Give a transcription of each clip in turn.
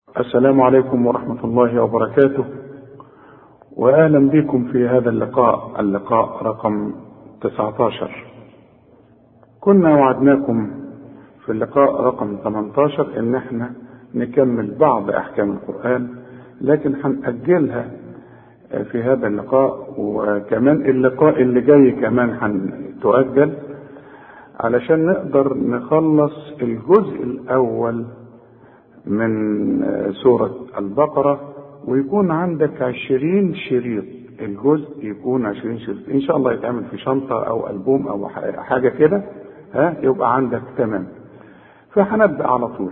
السلام عليكم ورحمة الله وبركاته، وأهلا بكم في هذا اللقاء رقم 19. كنا وعدناكم في اللقاء رقم 18 ان احنا نكمل بعض احكام القرآن، لكن هنأجلها في هذا اللقاء، وكمان اللقاء اللي جاي كمان هنتؤجل علشان نقدر نخلص الجزء الاول من سورة البقرة، ويكون عندك 20 شريط. الجزء يكون 20 شريط ان شاء الله، يتعمل في شنطة او ألبوم او حاجة كده، يبقى عندك تمام. فهنبدأ على طول.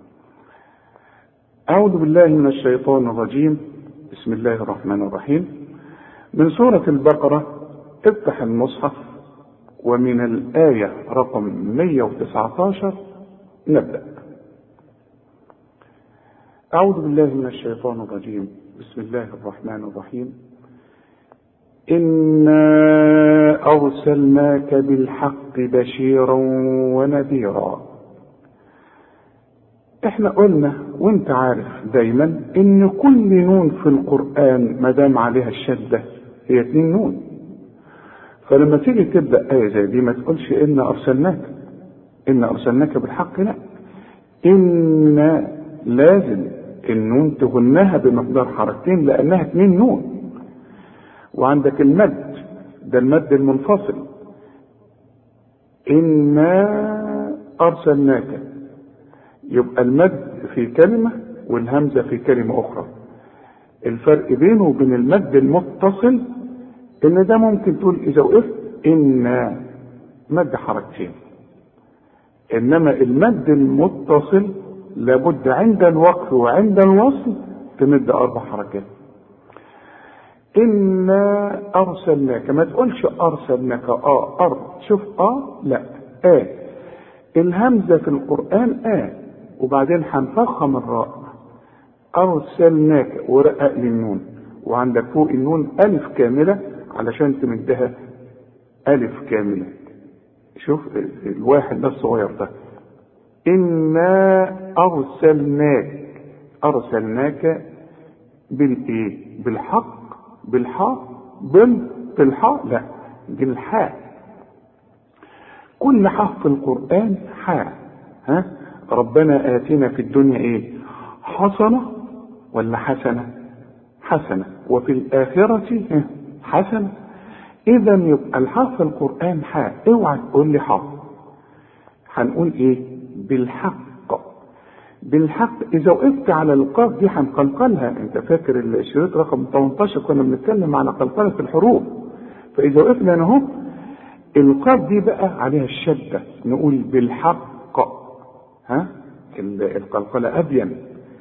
أعوذ بالله من الشيطان الرجيم، بسم الله الرحمن الرحيم. من سورة البقرة افتح المصحف، ومن الآية رقم 119 نبدأ. أعوذ بالله من الشيطان الرجيم، بسم الله الرحمن الرحيم. إنا أرسلناك بالحق بشيرا ونذيرا. احنا قلنا وانت عارف دايما ان كل نون في القرآن مدام عليها الشدة هي 2 نون. فلما تيجي تبدأ آية زي دي ما تقولش إنا أرسلناك بالحق، لا، إن لازم النون تغنها بمقدار حركتين لأنها 2 نون. وعندك المد، ده المد المنفصل، إنا أرسلناك، يبقى المد في كلمة والهمزة في كلمة أخرى. الفرق بينه وبين المد المتصل إن ده ممكن تقول إذا وقفت إن مد حركتين، إنما المد المتصل لابد عند الوقف وعند الوصل تمد 4 حركات. إنا أرسلناك، ما تقولش أرسلناك شوف لا، الهمزة في القرآن وبعدين هنفخم الراء. أرسلناك ورقق للنون، وعندك فوق النون ألف كاملة علشان تمدها ألف كاملة. شوف الواحد ده الصغير ده، إنا أرسلناك بالإيه؟ بالحق، بالحاء، بالحاء، لا، بالحاء. كل حرف في القرآن حاء. ربنا آتنا في الدنيا ايه؟ حسنة ولا حسنة؟ حسنة، وفي الآخرة حسنة. إذا يبقى الحرف في القرآن حاء. اوعى تقول لي حرف، هنقول ايه؟ بالحق. إذا وقفت على القاف دي هنقلقلها. أنت فاكر الشريط رقم 18 كنا بنتكلم على قلقلة الحروف؟ فإذا وقفنا هنا اهو، القاف دي بقى عليها الشدة، نقول بالحق. القلقلة أبين.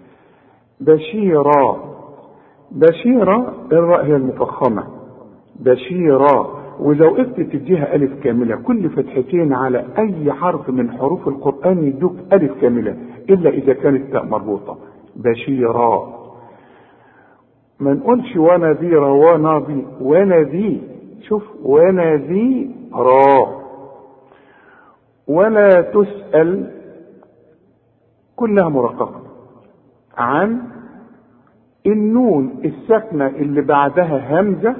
بشيرا الراء هي المفخمة، بشيرا. ولو وقفت تديها ألف كاملة. كل فتحتين على أي حرف من حروف القرآن يدوك ألف كاملة، إلا إذا كانت تاء مربوطة. بشيرا. ما نقولش ونذيرا ونذي. شوف، ونذيرا. ولا تسأل، كلها مرققة، عن النون الساكنة اللي بعدها همزة.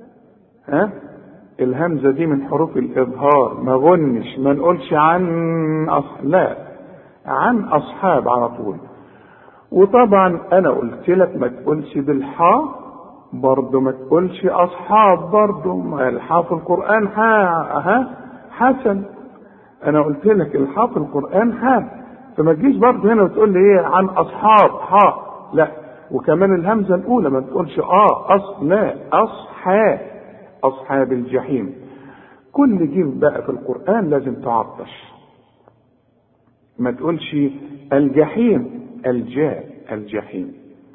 الهمزة دي من حروف الإظهار، ما غنش، ما نقولش لا، عن أصحاب على طول. وطبعا أنا قلت لك ما تقولش بالحاء برضو، ما تقولش أصحاب برضو. الحاء في القرآن حسن. أنا قلت لك الحاء في القرآن فما تجيش برضو هنا وتقول لي ايه عن أصحاب لا. وكمان الهمزة الأولى ما تقولش لا، أصحاب الجحيم. كل جيم بقى في القرآن لازم تعطش. ما تقولش الجحيم، الجحيم.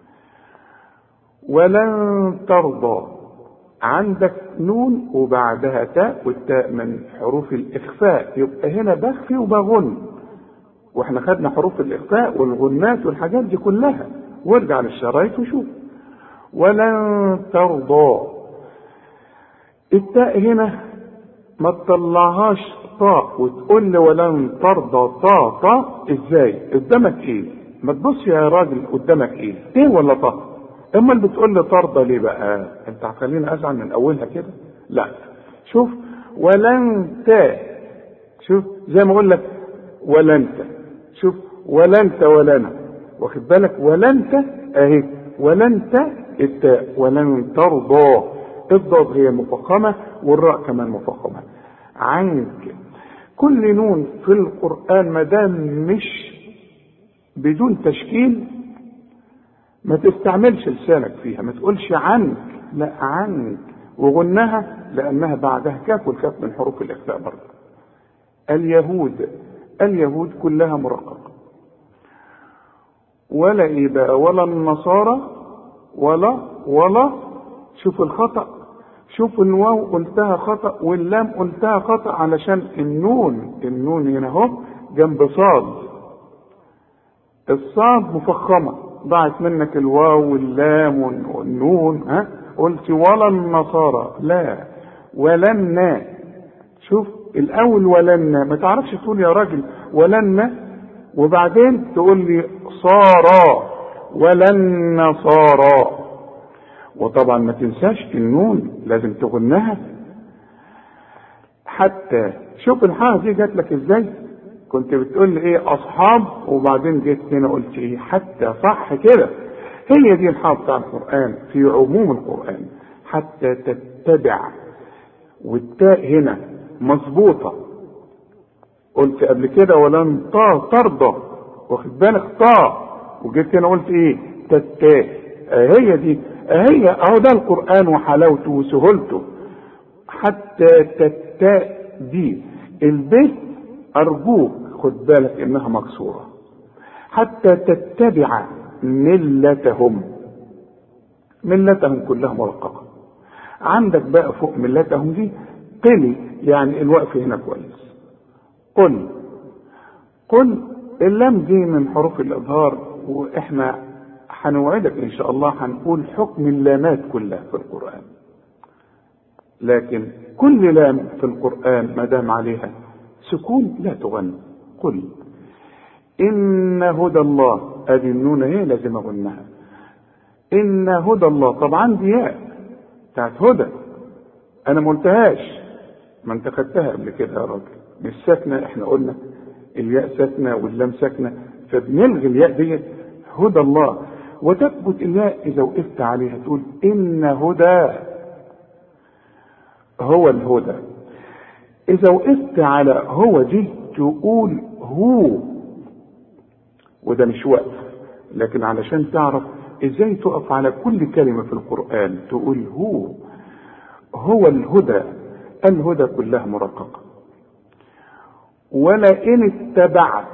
ولن ترضى، عندك نون وبعدها تاء، والتاء من حروف الإخفاء، يبقى هنا بخفي وبغن. واحنا خدنا حروف الإخفاء والغنات والحاجات دي كلها، وارجع للشرايط وشوف. ولن ترضى، التاء هنا ما تطلعهاش طاء وتقول لي ولن ترضى طاء ازاي؟ قدامك ايه؟ ما تبص يا راجل قدامك ايه ولا طه؟ اما اللي بتقول لي ترضى ليه بقى؟ انت هتخليني ازعل من اولها كده؟ لا، شوف ولن شوف زي ما اقول لك ولا انت، شوف ولا انت ولا انا، واخد بالك؟ ولا انت اهي، ولا انت التاء، ولن ترضى. الضاد هي مفخمه والراء كمان مفخمه. عنك كل نون في القران ما دام مش بدون تشكيل ما تستعملش لسانك فيها، ما تقولش عنك، لا عنك، وغنها لانها بعدها كاف، والكاف من حروف الاخفاء برضه. اليهود كلها مرققه. ولا ايه بقى؟ ولا النصارى، ولا شوف الخطأ، شوف الواو قلتها خطأ واللام قلتها خطأ علشان النون هنا اهو جنب صاد، الصاد مفخمة، ضاعت منك الواو واللام والنون، قلت ولا النصارى، لا ولن. شوف الاول ولن، ما تعرفش تقول يا راجل ولن وبعدين تقول لي صارا، ولن صارا. وطبعا ما تنساش النون لازم تغنها. حتى شوف الحاء دي جات لك ازاي، كنت بتقول لي ايه اصحاب، وبعدين جيت هنا قلت ايه حتى، صح كده؟ هي دي الحاء بتاع القرآن في عموم القرآن، حتى تتبع، والتاء هنا مظبوطة. قلت قبل كده ولن ترضى، واخد بالك؟ وجيت هنا قلت ايه تتاء. هي دي، هي اهو ده القرآن وحلاوته وسهولته. حتى تتاء دي البيت ارجوك خد بالك انها مكسورة. حتى تتبع ملتهم كلها مرققة. عندك بقى فوق ملتهم دي قل، يعني الوقف هنا كويس. قل اللام دي من حروف الإظهار، وإحنا هنوعدك إن شاء الله هنقول حكم اللامات كلها في القرآن، لكن كل لام في القرآن ما دام عليها سكون لا تغنى. قل إن هدى الله، أدي النون هي لازم أغنها. إن هدى الله، طبعا دي ياء بتاعت هدى، أنا ما قلتهاش، ما أنت خدتها قبل كده يا راجل، مش ساكنة، إحنا قلنا الياء ساكنة واللام ساكنة، فبنلغي الياء دي. هدى الله، وتثبت الياء إذا وقفت عليها تقول إن هدى هو الهدى. إذا وقفت على هو دي تقول هو، وده مش وقف، لكن علشان تعرف ازاي تقف على كل كلمة في القرآن تقول هو الهدى كلها مرققة. ولئن اتبعت،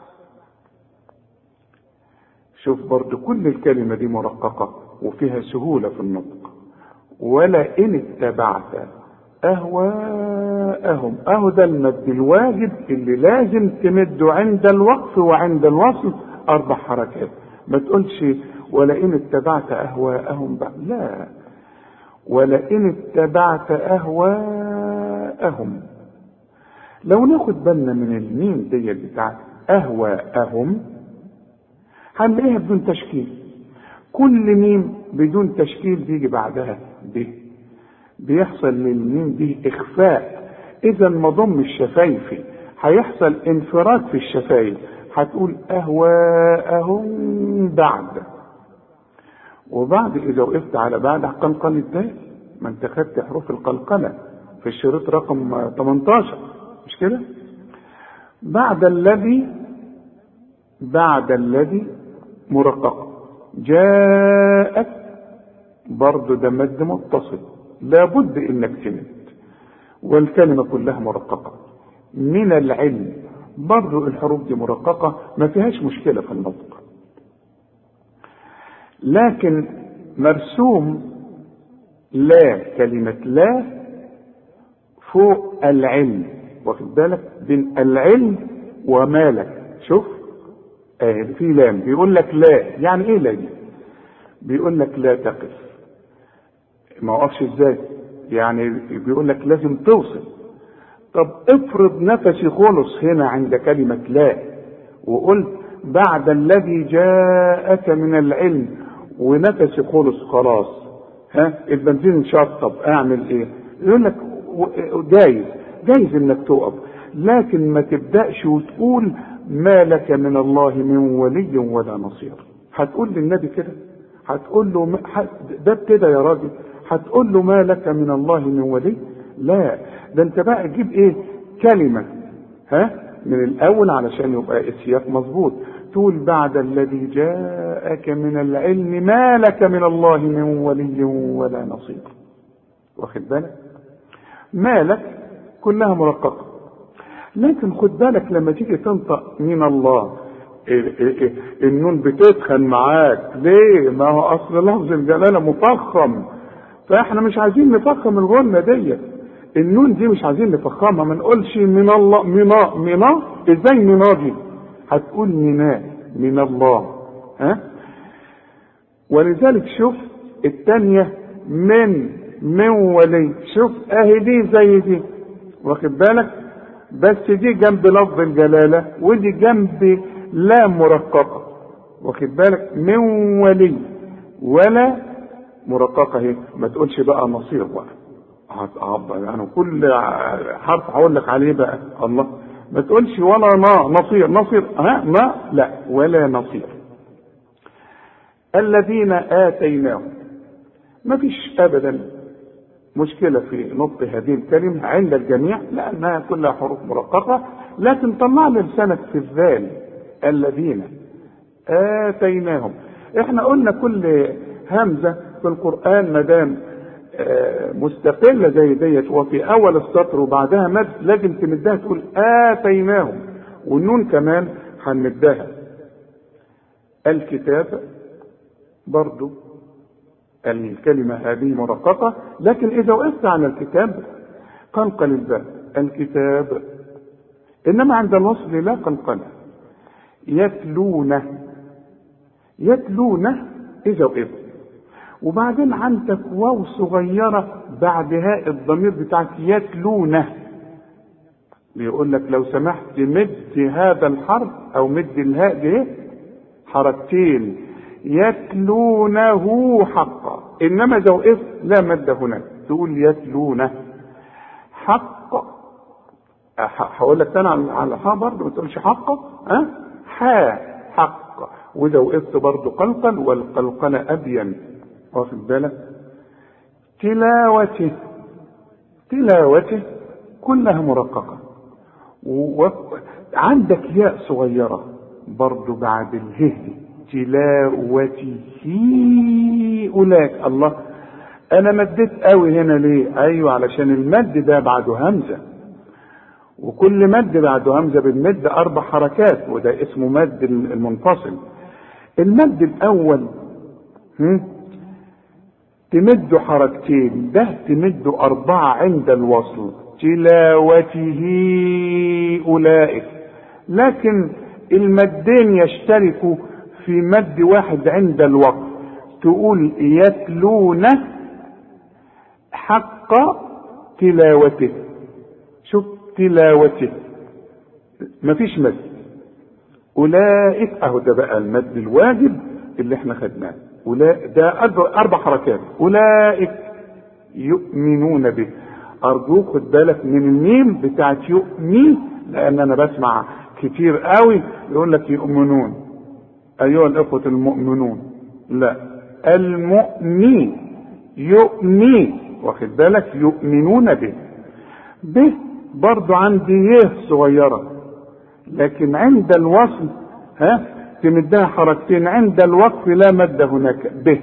شوف برضو كل الكلمة دي مرققة وفيها سهولة في النطق. ولئن اتبعت أهواءهم، أهو ده المد الواجب اللي لازم تمده عند الوقف وعند الوصل 4 حركات. ما تقولش ولئن اتبعت أهواءهم بقى، لا، ولئن اتبعت أهواءهم. لو ناخد بالنا من الميم دي بتاعت أهواءهم هنلاقيها بدون تشكيل. كل ميم بدون تشكيل بيجي بعدها بيحصل للميم دي إخفاء، إذا ما ضم الشفايف هيحصل انفراد في الشفايف، هتقول أهواءهم بعد، وبعد إذا وقفت على بعد قلقل الدال، ما انت خدت حروف القلقلة في الشريط رقم 18 مش كده؟ بعد الذي مرقق. جاءت برضو ده مد متصل لابد انك تمد، والكلمة كلها مرققة. من العلم برضو الحروف دي مرققة ما فيهاش مشكلة في النطق، لكن مرسوم لا، كلمة لا فوق العلم، واخد بالك؟ بين العلم ومالك. شوف في لام بيقول لك لا، يعني ايه لا دي؟ بيقول لك لا تقف، ما وقفش ازاي؟ يعني بيقول لك لازم توصل. طب افرض نفسي خلص هنا عند كلمة لا وقلت بعد الذي جاءك من العلم ونفسي خلاص، البنزين شطب، اعمل ايه؟ يقول لك جايز انك تقف، لكن ما تبدأش وتقول ما لك من الله من ولي ولا نصير. هتقول للنبي كده؟ هتقول له ده كده يا راجل؟ هتقول له ما لك من الله من ولي؟ لا، ده انت بقى تجيب ايه؟ كلمة من الاول علشان يبقى السياق مظبوط. تقول بعد الذي جاءك من العلم ما لك من الله من ولي ولا نصير. واخد بالك؟ مالك كلها مرققة، لكن خد بالك لما تيجي تنطق من الله النون بتدخل معاك. ليه؟ ما هو اصل لفظ الجلالة مفخم، فاحنا مش عايزين نفخم الغنة دي. النون دي مش عايزين نفخمها، ما نقولش من الله منا. ازاي منا دي؟ هتقول منا من الله. ولذلك شوف الثانية من ولي، شوف اهي دي زي دي، واخد بالك؟ بس دي جنب لفظ الجلالة ودي جنب لا مرققة، واخد بالك؟ من ولي ولا مرققة اهي. ما تقولش بقى نصير بقى، يعني كل حرف هقول لك عليه بقى الله. ما تقولش ولا نصير ما لا، ولا نصير. الذين آتيناهم، ما فيش ابدا مشكلة في نطق هذه الكلمة عند الجميع لأنها كلها حروف مرققة، لكن طلع لسانك في الذال. الذين آتيناهم، احنا قلنا كل همزة في القرآن مدام مستقلة زي ديت وفي أول السطر وبعدها مد لازم تمدها تقول آتيناهم، والنون كمان هنمدها. الكتاب برضو الكلمة هذه مرققة، لكن إذا وقفت على الكتاب قلقل الباء الكتاب، إنما عند الوصل لا قلقلة. يتلونه إذا وقفت، وبعدين عندك واو صغيرة بعد هاء الضمير بتاعك يتلونه، بيقول لك لو سمحت مد هذا الحرف أو مد الهاء دي حركتين، يتلونه حقا. انما اذا وقفت لا مد هناك تقول يتلونه حقا. هقول لك تاني على الحاء برضه، ما تقولش حقا، حق. واذا وقفت برضه قلقل، والقلقله ابين، واخد بالك؟ تلاوته كلها مرققه، وعندك ياء صغيره برضه بعد الهه، تلاوته أولئك. الله، أنا مديت قوي هنا ليه؟ أيوة علشان المد ده بعده همزة، وكل مد بعده همزة بنمد 4 حركات، وده اسمه مد المنفصل. المد الأول تمده حركتين، ده تمده 4 عند الوصل، تلاوته أولئك. لكن المدين يشتركوا في مد واحد عند الوقف، تقول يتلونه حق تلاوته. شوف تلاوته مفيش مد. أولئك اهو ده بقى المد الواجب اللي احنا خدناه. ده 4 حركات. أولئك يؤمنون به. أرجوك خد بالك من الميم بتاعت يؤمن، لأن أنا بسمع كتير قوي يقول لك يؤمنون. أيها الأخوة المؤمنون، لا، المؤمن يؤمن، واخد بالك؟ يؤمنون به برضو عندي يه صغيرة، لكن عند الوصل تمدها حركتين، عند الوقف لا مد هناك. به.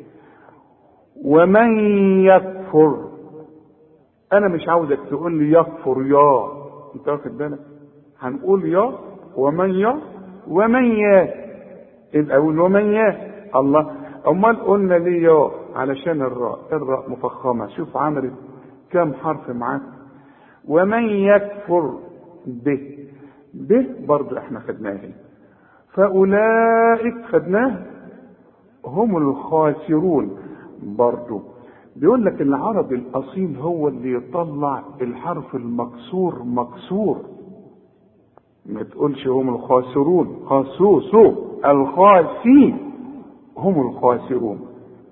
ومن يكفر، أنا مش عاوزك تقول لي يكفر يا، أنت واخد بالك؟ هنقول يا ومن يا الأول، ومن يا الله. أمال قلنا ليه يا؟ علشان الراء مفخمة. شوف عملت كم حرف معاك. ومن يكفر به برضو احنا خدناه. فأولئك خدناه هم الخاسرون. برضو بيقول لك العربي الأصيل هو اللي يطلع الحرف المكسور مكسور، ما تقولش هم الخاسرون، خاسوسو الخاسي هم الخاسرون.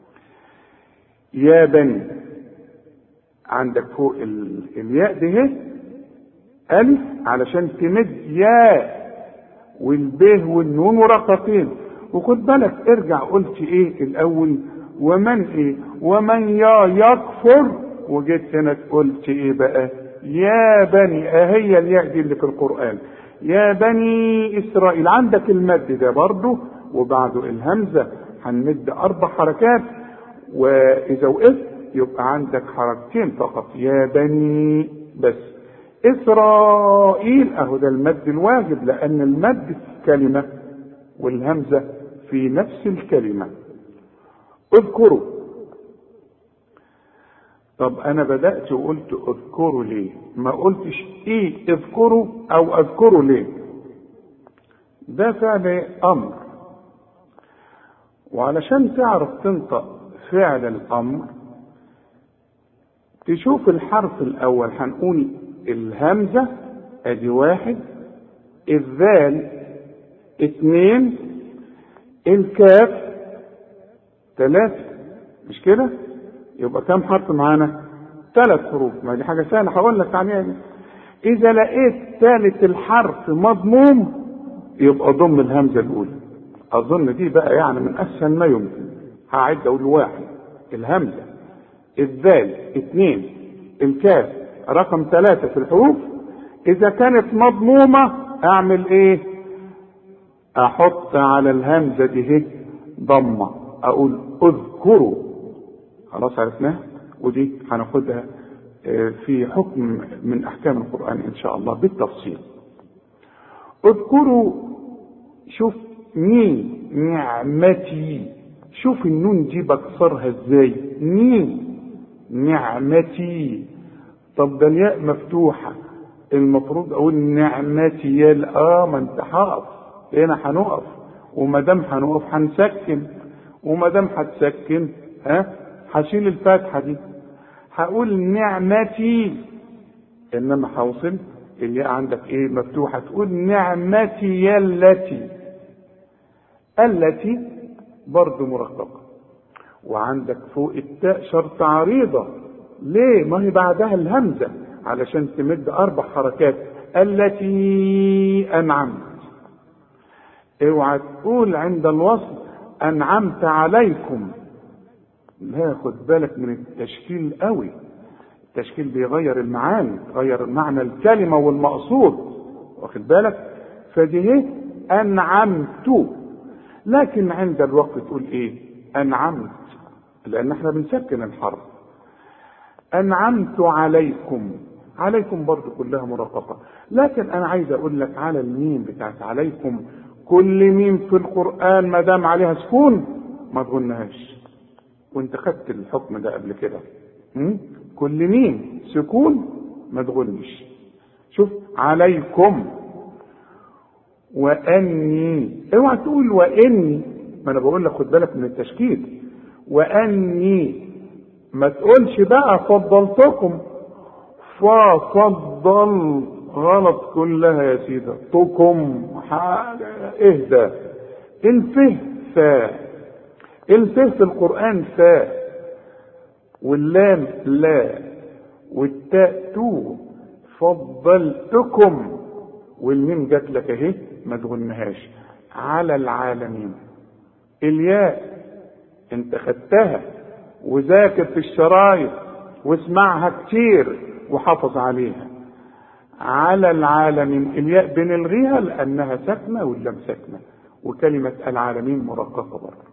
يا بني، عندك فوق الياء ده ألف علشان تمد يا، والبه والنون مرققين. وخد بالك ارجع قلت ايه الاول؟ ومن ايه؟ ومن يكفر، وجيت هنا قلت ايه بقى؟ يا بني. اهي الياء دي اللي في القرآن، يا بني اسرائيل. عندك المد ده برضه وبعده الهمزة هنمد 4 حركات، واذا وقفت يبقى عندك حركتين فقط، يا بني بس. اسرائيل اهو ده المد الواجب، لان المد في كلمة والهمزة في نفس الكلمة. اذكروا. طب انا بدأت وقلت اذكروا ليه؟ ما قلتش ايه اذكروا او اذكروا ليه؟ ده فعل امر، وعلشان تعرف تنطق فعل الامر تشوف الحرف الاول. هنقول الهمزة ادي 1، الذال 2، الكاف 3، مش كده؟ يبقى كم حرف معانا؟ 3 حروف. ما دي حاجة سهلة هقول لك عليها دي. إذا لقيت ثالث الحرف مضموم يبقى ضم الهمزة الأولى. أظن دي بقى يعني من أسهل ما يمكن. هعد أقول 1 الهمزة، الذال 2، الكاف رقم 3 في الحروف. إذا كانت مضمومة أعمل إيه؟ أحط على الهمزة دي ضمة، أقول اذكروا. خلاص عرفناها، ودي هناخدها في حكم من أحكام القرآن إن شاء الله بالتفصيل. اذكروا. شوف مين نعمتي، شوف النون دي بكسرها ازاي، مين نعمتي. طب ده الياء مفتوحة، المفروض اقول نعمتي يا ما انت هقف هنا، هنقف، وما دام هنقف هنسكن، وما دام هتسكن هشيل الفتحة دي، هقول نعمتي. انما هوصل الياء عندك ايه مفتوحة، تقول نعمتي التي برضو مرققة. وعندك فوق التاء شرط عريضة، ليه؟ ما هي بعدها الهمزة علشان تمد 4 حركات، التي أنعمت. اوعى تقول عند الوصل أنعمت عليكم، لا، خد بالك من التشكيل قوي. التشكيل بيغير المعاني، غير معنى الكلمة والمقصود، واخد بالك؟ فدي أنعمت. لكن عند الوقت تقول ايه؟ أنعمت، لأن احنا بنسكن الحرف. أنعمت عليكم، عليكم برضو كلها مرققة. لكن أنا عايز أقول لك على الميم بتاعت عليكم، كل ميم في القرآن ما دام عليها سكون ما تغنهاش، وانت خدت الحكم ده قبل كده. كل ميم سكون ما تغنش. شوف عليكم. وأني، اوعى تقول وإني، ما أنا بقول لك خد بالك من التشكيل. وأني، ما تقولش بقى فضلتكم، ففضل غلط كلها يا سيدة. تكم اهدى. الفه فا، الفه في القرآن فا، واللام لا، والتاء تو. فضلتكم، والميم جات لك اهي ما تغنهاش. على العالمين. الياء انت خدتها وذاكر في الشرايط واسمعها كتير وحافظ عليها. على العالمين، الياء بنلغيها لانها ساكنه واللام ساكنه، وكلمه العالمين مرققه برضه.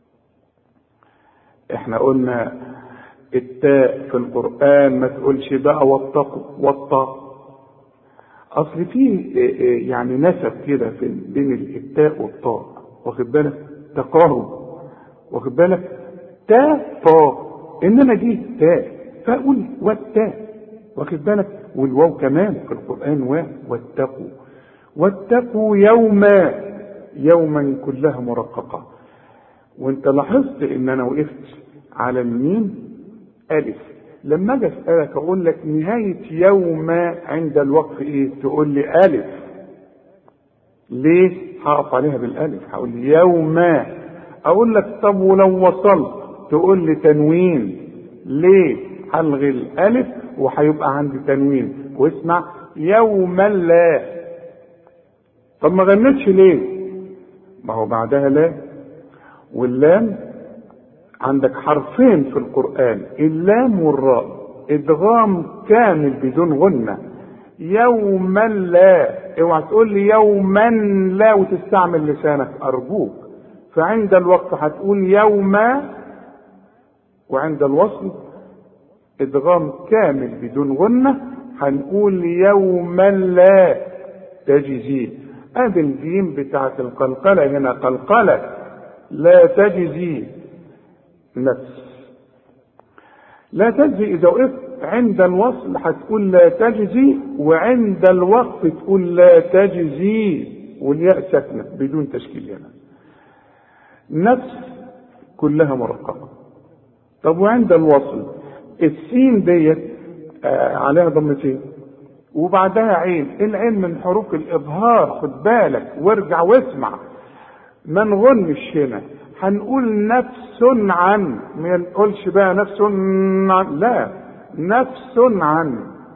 احنا قلنا التاء في القرآن ما تقولش بقى واتقوا والطاء، اصل فيه يعني نسب كده بين التاء والطاء، واخد بالك؟ تقارب، واخد بالك؟ تاء طاء، انما دي تاء فاقول والتاء، واخد بالك؟ والواو كمان في القرآن واتقوا. واتقوا يوما كلها مرققة. وانت لاحظت ان انا وقفت على الميم ألف. لما اجي اسالك اقول لك نهايه يوم عند الوقف ايه؟ تقول لي ألف. ليه؟ هقف عليها بالالف، هقول يوما. اقول لك طب ولو وصلت تقول لي تنوين، ليه؟ هلغي الالف وهيبقى عندي تنوين، واسمع يوما لا. طب ما غنتش ليه؟ ما هو بعدها لا، واللام عندك حرفين في القرآن، اللام والراء، ادغام كامل بدون غنة. يوما لا، اوعى تقول لي يوما لا وتستعمل لسانك ارجوك. فعند الوقت هتقول يوما، وعند الوصل ادغام كامل بدون غنة هنقول يوما لا تجزي. ادي الجيم بتاعت القلقلة هنا، قلقلة لا تجزي نفس. لا تجزي اذا وقفت عند الوصل هتقول لا تجزي، وعند الوقف تقول لا تجزي والياء ساكنه بدون تشكيل هنا. نفس كلها مرققه. طب وعند الوصل السين ديت عليها ضمتين وبعدها عين، العين من حروف الاظهار، خد بالك وارجع واسمع، ما نغنش هنا، هنقول نفس عن، ما نقولش بقى نفس عن، لا نفس عن.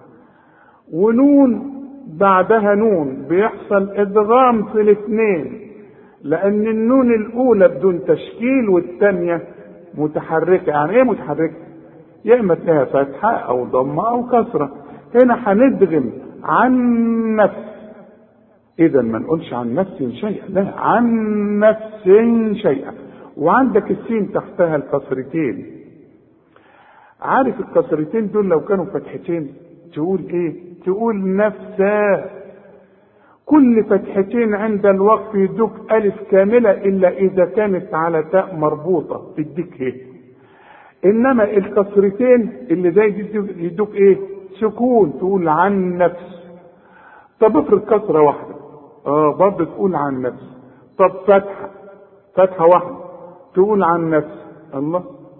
ونون بعدها نون بيحصل ادغام في الاثنين، لان النون الاولى بدون تشكيل والثانيه متحركه. يعني ايه متحركه؟ يا اما تلاقيها فتحه او ضمه او كسره. هنا هندغم عن نفس، اذا ما نقولش عن نفس شيئا، لا عن نفس شيئا. وعندك السين تحتها الكسرتين، عارف الكسرتين دول لو كانوا فتحتين تقول ايه؟ تقول نفسا. كل فتحتين عند الوقف يدوك الف كامله الا اذا كانت على تاء مربوطه تديك ايه. انما الكسرتين اللي زي دي يدوك ايه؟ سكون، تقول عن نفس. طب افرض كسره واحده برضه تقول عن نفس. طب فتحه واحده تقول عن نفس. الله،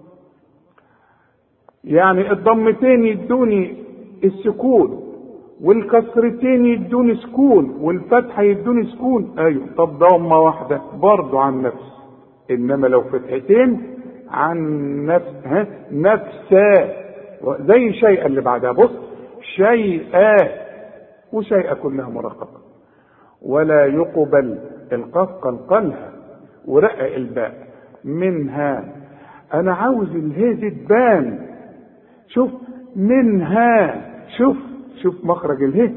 يعني الضمتين يدوني السكون والكسرتين يدوني سكون والفتحه يدوني سكون، ايوه. طب ضمه واحده برضه عن نفس. انما لو فتحتين عن نفس، نفسا زي شيئا اللي بعدها، بص شيئا وشيئا كلها مرققه. ولا يقبل القاف قلقلها ورقق الباء منها. انا عاوز الهي دي تبان، شوف منها، شوف مخرج الهي،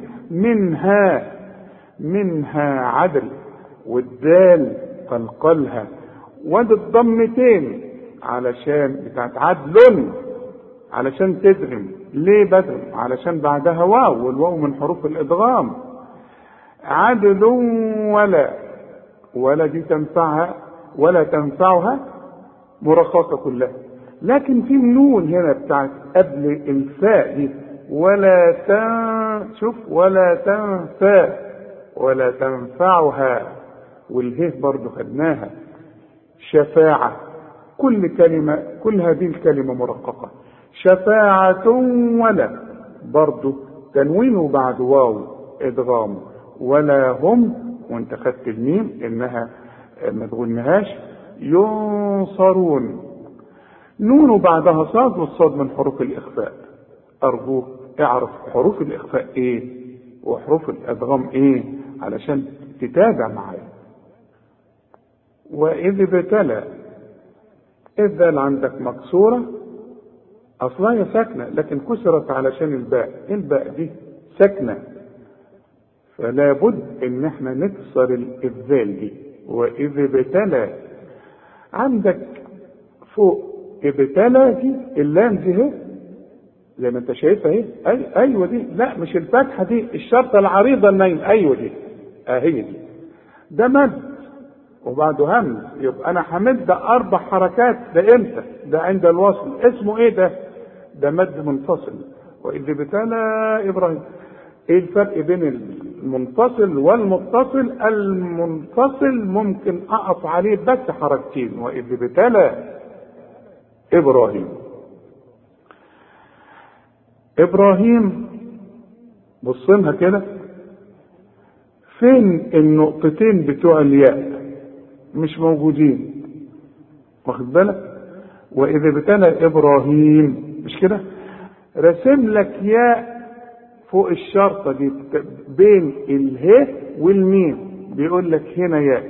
منها عدل، والدال قلقلها، وادي الضمتين علشان بتاعت عدل علشان تدغم. ليه بدغم؟ علشان بعدها واو، والواو من حروف الادغام. عدل ولا دي تنفعها ولا تنفعها مرققه كلها. لكن في النون هنا بتاعت قبل الفاء دي، شوف ولا تنفع ولا تنفعها، والهيه برضو خدناها. شفاعة، كل هذه الكلمة مرققة. شفاعة ولا برضو تنوين وبعد واو ادغام. ولا هم، وانت خدت الميم انها ما تغنهاش، ينصرون. نون بعدها صاد، والصاد من حروف الاخفاء. ارجوك اعرف حروف الاخفاء ايه وحروف الادغام ايه علشان تتابع معايا. واذ ابتلى، اذا عندك مكسوره اصلها هي ساكنه لكن كسرت علشان الباء دي ساكنه، فلا بد ان احنا نكسر الذال دي. واذ ابتلى عندك فوق ابتلى دي اللام دي اهي زي ما انت شايفها اهي. ايوه دي، لا مش الفتحه دي، الشرطه العريضه النايم، ايوه دي اهي دي. ده مد وبعده همز، يبقى انا همد 4 حركات. ده امتى؟ ده عند الوصل. اسمه ايه ده مد منفصل. واذ ابتلى ابراهيم. ايه الفرق بين المنفصل والمتصل؟ المنفصل ممكن اقف عليه بس حركتين. واذ ابتلى ابراهيم بصينها كده، فين النقطتين بتوع الياء؟ مش موجودين، واخد بالك؟ وإذا ابتلى إبراهيم، مش كده؟ رسم لك ياء فوق الشرطة دي بين اله والميم، بيقول لك هنا ياء.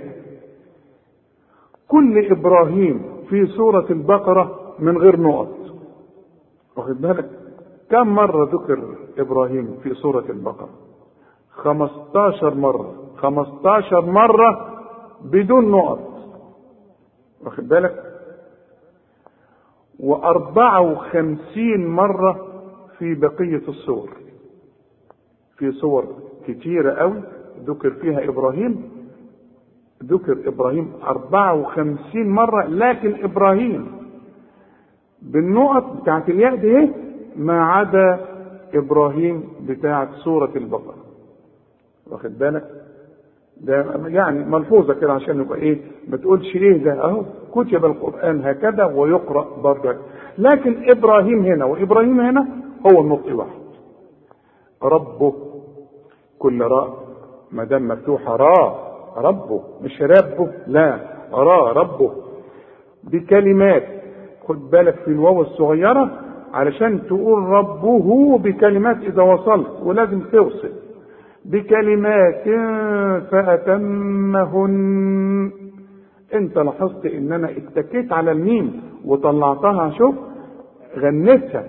كل إبراهيم في سورة البقرة من غير نقط، واخد بالك؟ كم مرة ذكر إبراهيم في سورة البقرة؟ 15 مرة، 15 مرة بدون نقط، واخد بالك؟ و54 مرة في بقية السور. في صور كتيرة قوي ذكر فيها إبراهيم، ذكر إبراهيم 54 مرة، لكن إبراهيم بالنقط بتاعت الياء دي ما عدا إبراهيم بتاعت سورة البقرة، واخد بالك؟ ده يعني ملحوظة كده عشان نبقى ايه، ما تقولش ايه ده، اهو كتب القرآن هكذا ويقرأ برضه، لكن إبراهيم هنا وإبراهيم هنا هو النطق واحد. ربه، كل راء ما دام مفتوحة راء، ربه مش ربه، لا، راء ربه بكلمات. خد بالك في الواو الصغيرة علشان تقول ربه بكلمات إذا وصلت، ولازم توصل بكلمات فأتمهن. انت لاحظت ان انا اتكيت على الميم وطلعتها، شوف غنيتها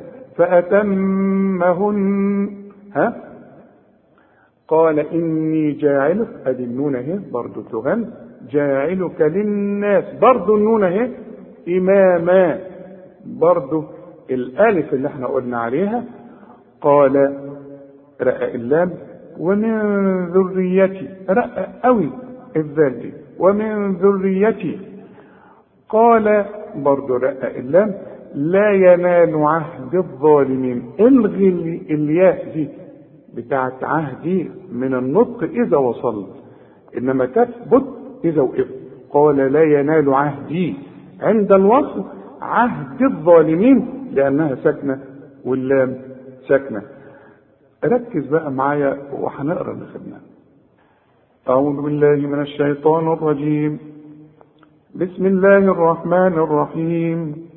فأتمهن. ها، قال إني جاعلك، ادي النون اهي برضه تغن، جاعلك للناس برضه النون اهي، إماما برضه الألف اللي احنا قلنا عليها. قال رقق اللام، ومن ذريتي، رقق قوي الذال دي، ومن ذريتي. قال برضه رقق اللام، لا ينال عهد الظالمين. الغي الياء دي بتاعت عهدي من النطق اذا وصلت، انما تثبت اذا وقفت. قال لا ينال عهدي عند الوصل عهد الظالمين، لانها ساكنه واللام ساكنه. ركز بقى معايا وهنقرا اللي خدناه. اعوذ بالله من الشيطان الرجيم. بسم الله الرحمن الرحيم.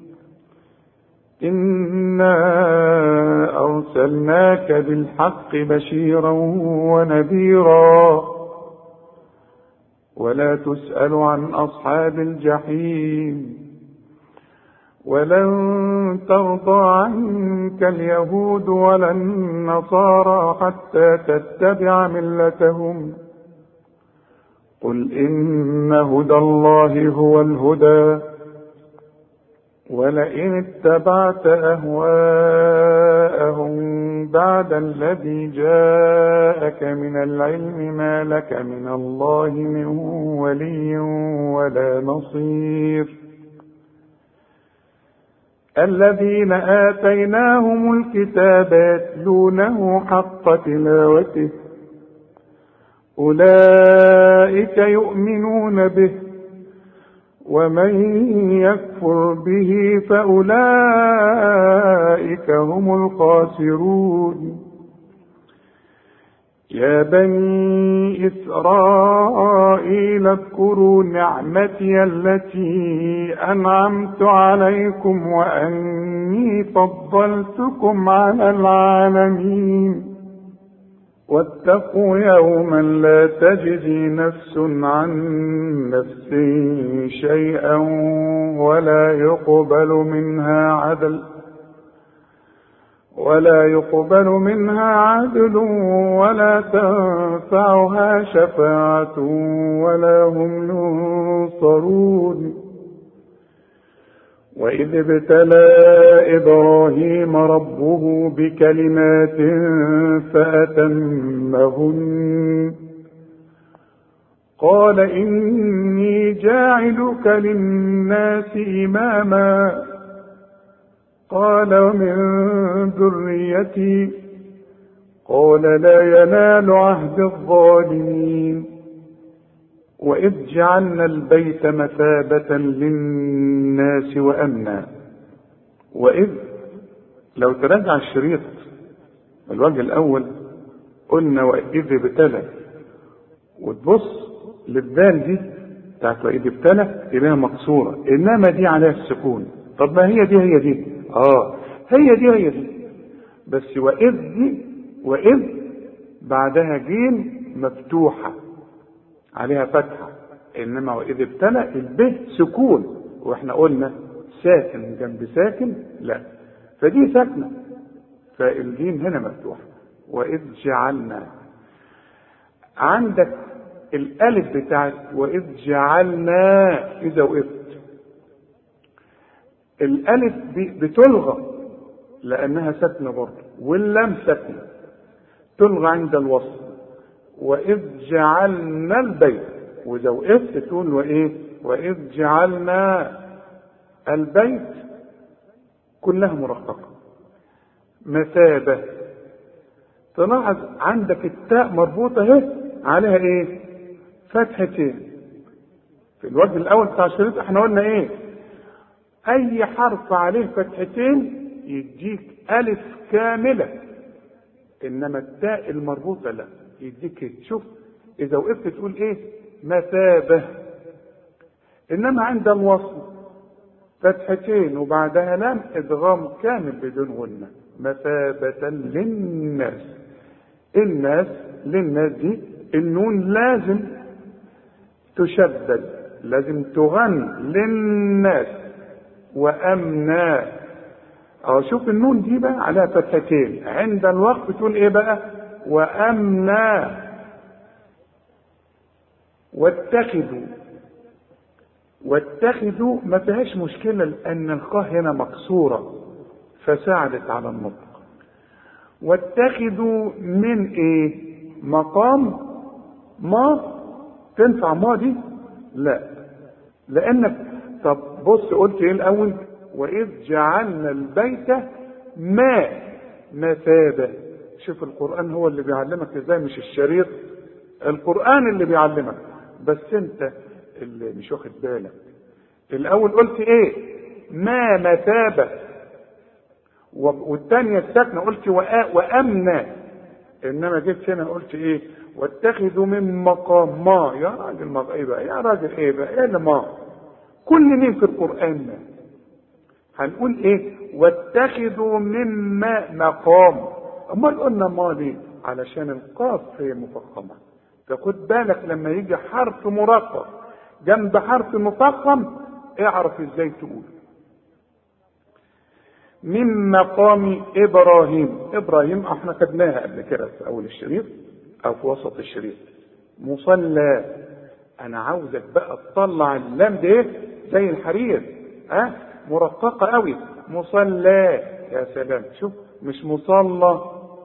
إنا أرسلناك بالحق بشيرا ونذيرا ولا تسأل عن أصحاب الجحيم. ولن ترضى عنك اليهود ولا النصارى حتى تتبع ملتهم. قل إن هدى الله هو الهدى ولئن اتبعت أهواءهم بعد الذي جاءك من العلم ما لك من الله من ولي ولا نصير. الذين آتيناهم الكتاب يتلونه حق تلاوته أولئك يؤمنون به ومن يكفر به فأولئك هم الخاسرون. يا بني إسرائيل اذكروا نعمتي التي أنعمت عليكم وأني فضلتكم على العالمين. واتقوا يوما لا تجزي نفس عن نفس شيئا ولا يقبل منها عدل ولا تنفعها شفاعة ولا هم ينصرون. وإذ ابتلى إبراهيم ربه بكلمات فأتمهن. قال إني جاعلك للناس إماما. قال ومن ذريتي. قال لا ينال عهد الظالمين. وإذ جعلنا البيت مثابة للناس وأمنا. وإذ، لو تراجع الشريط الوجه الأول قلنا وإذ ابتلى، وتبص للذال دي بتاعت وإذ ابتلى تلاقيها مكسورة، إنما دي عليها السكون. طب ما هي دي هي دي، هي دي هي دي، بس وإذ دي وإذ بعدها جيم مفتوحة عليها فتحة، إنما وإذ ابتلى الب سكون، وإحنا قلنا ساكن جنب ساكن لا، فدي ساكنة، فالجيم هنا مفتوحة. وإذ جعلنا، عندك الألف بتاعت وإذ جعلنا إذا وقفت، الألف بتلغى لأنها ساكنة برضه، واللام ساكنة تلغى عند الوصل. وإذ جعلنا البيت، وإذا وقفت تقول وإذ جعلنا البيت، كلها مرققة. مثابة، تلاحظ عندك التاء مربوطة اهي عليها فتحتين. في الوجه الأول بتاع الشريط احنا قلنا أي حرف عليه فتحتين يديك ألف كاملة، إنما التاء المربوطة لا يديك شوف إذا وقفت تقول مثابة، إنما عند الوصل فتحتين وبعدها لام إدغام كامل بدون غنة. مثابة للناس، الناس للناس دي النون لازم تشدد، لازم تغن للناس. وأمنا، شوف النون دي بقى على فتحتين، عند الوقت تقول بقى وأمنا. واتخذوا ما فيهاش مشكلة لأن الخاء هنا مكسورة فساعدت على النطق. واتخذوا من مقام ما تنفع ما دي؟ لا، لأنك طب بص قلت الأول وإذ جعلنا البيت مثابة. شوف القرآن هو اللي بيعلمك ازاي، مش الشريط، القرآن اللي بيعلمك، بس انت اللي مش واخد بالك. الأول قلت ما مثابة، والثانية الساكنة قلت وأمنا، إنما جيت هنا قلت واتخذوا من مقام ما. يا راجل ما بقى يا راجل بقى اللي ما كل مين في القرآن ما هنقول واتخذوا من مقام. امال قلنا ما ليه؟ علشان القاف هي مفخمة، فخد بالك لما يجي حرف مرقق جنب حرف مفخم اعرف ازاي تقول. من مقام ابراهيم احنا خدناها قبل كده في اول الشريط او في وسط الشريط. مصلى، انا عاوزك بقى تطلع اللام دي زي الحرير مرققه قوي. مصلى، يا سلام، شوف مش مصلى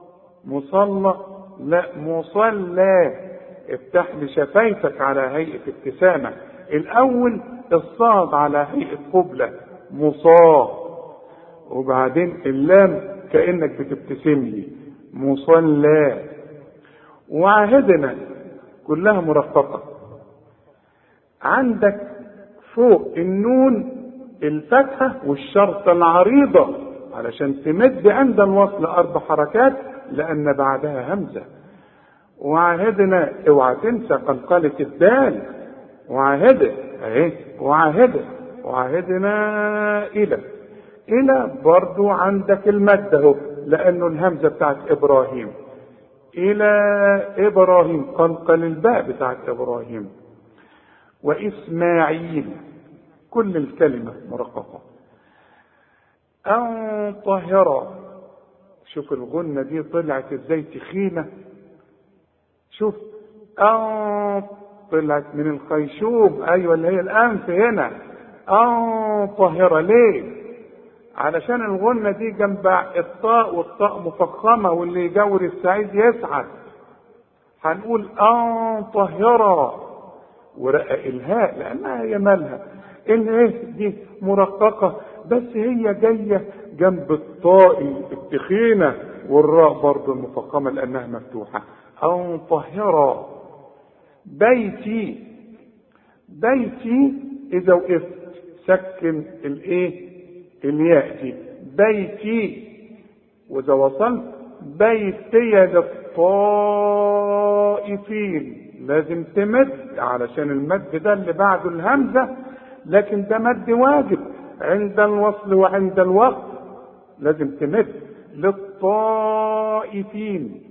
لا، مصلى. افتح لي شفايفك على هيئه ابتسامه. الاول الصاد على هيئه قبله مصا، وبعدين اللام كأنك بتبتسم لي مصلى. وعهدنا كلها مرققة. عندك فوق النون الفتحة والشرطة العريضة علشان تمد عند الوصل 4 حركات لأن بعدها همزة. وعهدنا، اوعى تنسى قلقلة الدال. وعهد وعهدنا إلى برضو عندك المد اهو لأنه الهمزة بتاعت إبراهيم. إلى إبراهيم، قلقل الباء بتاعت إبراهيم. وإسماعيل، كل الكلمة مرققة. أن طهر، شوف الغنة دي طلعت ازاي تخينة. شوف أن طلعت من الخيشوم، أيوة اللي هي الأنف هنا. أن طهر ليه؟ علشان الغنة دي جنب الطاء والطاء مفخمة واللي يجور السعيد يسعد. هنقول أن طهرة ورقق الهاء لأنها هي مالها دي مرققة، بس هي جاية جنب الطاء التخينة والراء برضو المفخمة لأنها مفتوحة. أن طهرة. بيتي إذا وقفت سكن الياء دي بيتي، وإذا وصلت بيتي للطائفين لازم تمد علشان المد ده اللي بعده الهمزة، لكن ده مد واجب عند الوصل وعند الوقف لازم تمد. للطائفين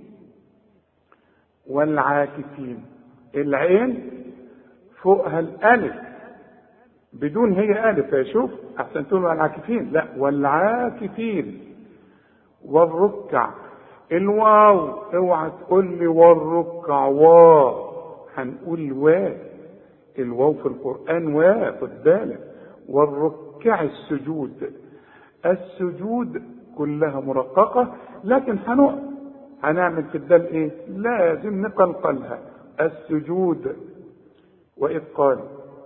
والعاكفين، العين فوقها الألف بدون هي ألف، شوف أحسن تقولوا العاكفين، لا والعاكفين. والركع الواو، اوعى تقول لي والركع واو، هنقول واو، الواو في القرآن واو، خد بالك. والركع السجود، السجود كلها مرققة، لكن هنعمل في الدال ايه؟ لازم نقلقلها، السجود. وإذ قال،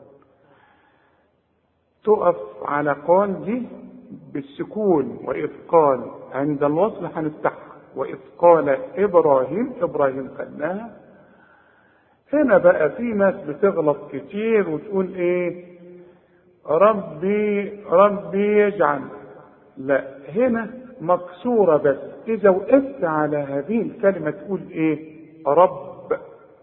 تقف على قال دي بالسكون، وإذ قال عند الوصل هنفتحها، وإذ قال إبراهيم، إبراهيم خدناها. هنا بقى في ناس بتغلط كتير وتقول ايه؟ ربي يجعل، لا هنا مكسورة بس، إذا وقفت على هذه الكلمة تقول ايه؟ رب،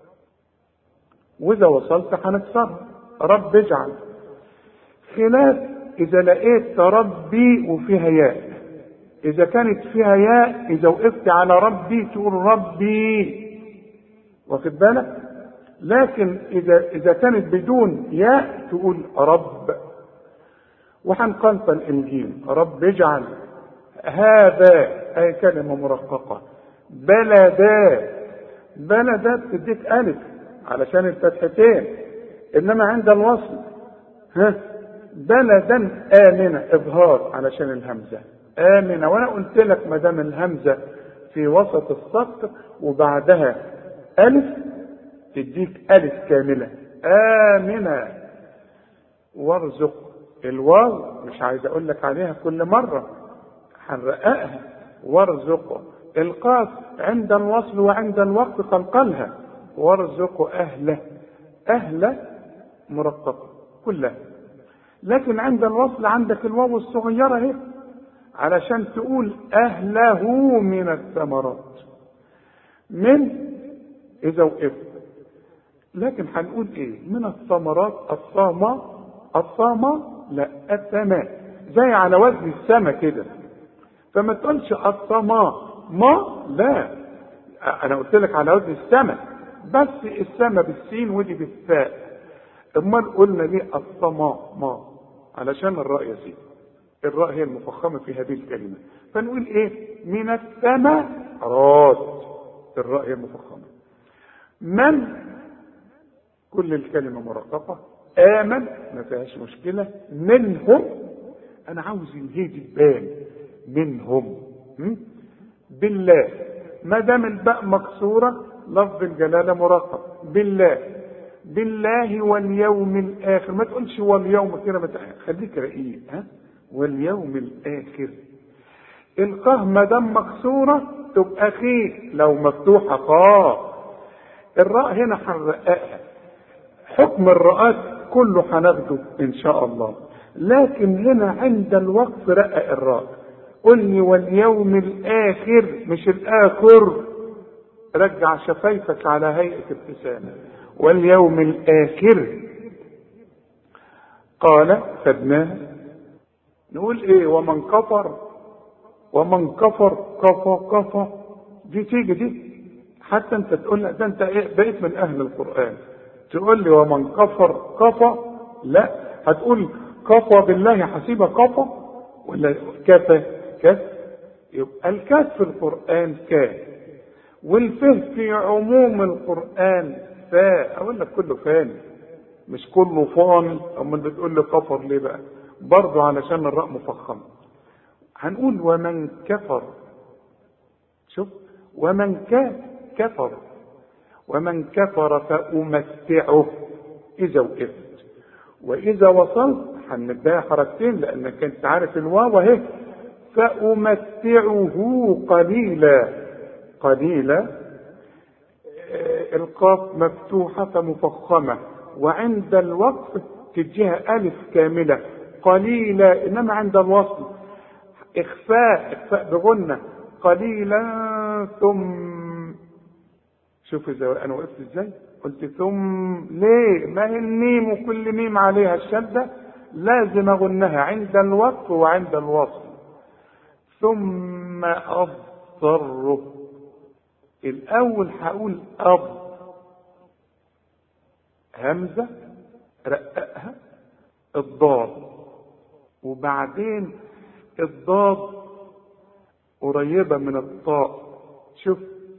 وإذا وصلت هنكسرها، رب اجعل. خلاف إذا لقيت ربي وفيها ياء، إذا كانت فيها ياء إذا وقفت على ربي تقول ربي، واخد بالك؟ لكن إذا كانت بدون ياء تقول رب. وهنقلقل الإنجيل، رب اجعل هذا أي كلمة مرققة. بلدا، بلدا بتديك ألف علشان الفتحتين، إنما عند الوصل بلدا آمنة إظهار علشان الهمزة آمنة. وأنا قلت لك ما دام الهمزة في وسط السطر وبعدها ألف تديك ألف كاملة، آمنة. وارزق، الواو مش عايز أقول لك عليها كل مرة، هنرققها. وارزق، القاف عند الوصل وعند الوقت قلقلها، وارزق أهله، أهله مرققة كلها، لكن عند الوصل عندك الواو الصغيرة اهي علشان تقول أهله من الثمرات، من إذا وقفت. لكن هنقول إيه؟ من الثمرات، الصامة، الصامة لا السماء، زي على وزن السماء كده، فما تقولش الصماء ما، لا أنا قلت لك على وزن السماء، بس السماء بالسين ودي بالثاء. امال قلنا ليه الصماء ما؟ علشان الراء يا سيدي، الراء هي المفخمة في هذه الكلمة، فنقول ايه؟ من الثمرات، الراء هي المفخمة. من، كل الكلمة مرققة. آمن ما فيهاش مشكلة. منهم، أنا عاوز الهيد البان، منهم. بالله، ما دام الباء مكسورة لفظ الجلالة مرقق. بالله، بالله واليوم الآخر، ما تقولش واليوم كده، خليك رقيق، واليوم الآخر. القاف ما دام مكسورة تبقى خي، لو مفتوحة قاف. الراء هنا هنرققها، حكم الراءات كله هناخده إن شاء الله، لكن هنا عند الوقف رقق الراء. قل لي واليوم الآخر مش الآخر، رجع شفايفك على هيئة ابتسامة. واليوم الآخر. قال خدناه. نقول ايه؟ ومن كفر، ومن كفر كفى دي تيجي دي، حتى انت تقول ده انت ايه بقيت من اهل القرآن، تقول لي ومن كفر كفى؟ لا، هتقول كفى بالله حسيبه كفى ولا كفى؟ كف. يبقى الكاف في القرآن كاف، والفه في عموم القرآن فاء. اقول لك كله فاني مش كله فاني، امال بتقول لي كفر ليه بقى؟ برضه علشان الراء مفخمه. هنقول ومن كفر، شوف ومن كفر، ومن كفر فأمتعه إذا وقفت. وإذا وصلت هنديها حركتين لأنك أنت عارف الواو اهي، فأمتعه قليلا، قليلا. القاف مفتوحة فمفخمة، وعند الوقف تديها ألف كاملة قليلا، إنما عند الوصل إخفاء بغنة قليلا. ثم شوف إذا أنا وقفت إزاي، قلت ثم ليه؟ ما هي الميم وكل ميم عليها الشدة لازم اغنها عند الوقف وعند الوصل. ثم اضطره، الاول هقول همزة رققها الضاد، وبعدين الضاد قريبة من الطاء، شوف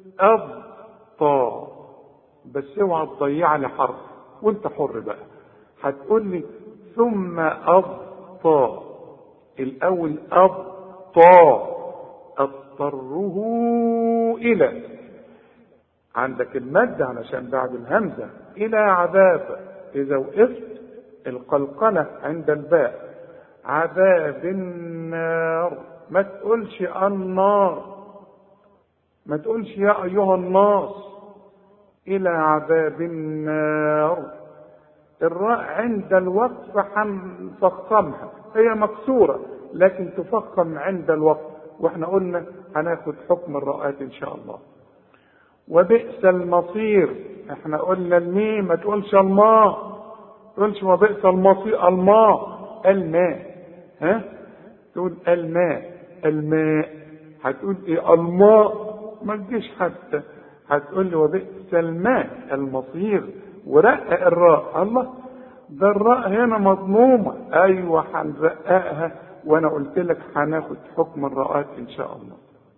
طاء، بس اوعى تضيع لي حرف وانت حر بقى. هتقول لي ثم طاء، الاول طاء اضطره الى، عندك المد علشان بعد الهمزة الى عذاب، اذا وقفت القلقلة عند الباء عذاب النار، ما تقولش النار، ما تقولش يا ايها الناس، الى عذاب النار. الراء عند الوقف هنفخمها، هي مكسورة لكن تفخم عند الوقف، واحنا قلنا هناخد حكم الراءات ان شاء الله. وبئس المصير، احنا قلنا الميم ما تقولش الماء، ما تقولش وبئس المصير الماء، ها تقول الماء. هتقول ايه الماء؟ ما تجيش حتى، هتقول لي وبئس الماء المصير، ورقق الراء. الله، ده الراء هنا مضمومة، ايوه هنرققها، وانا قلت لك هناخد حكم الراءات ان شاء الله.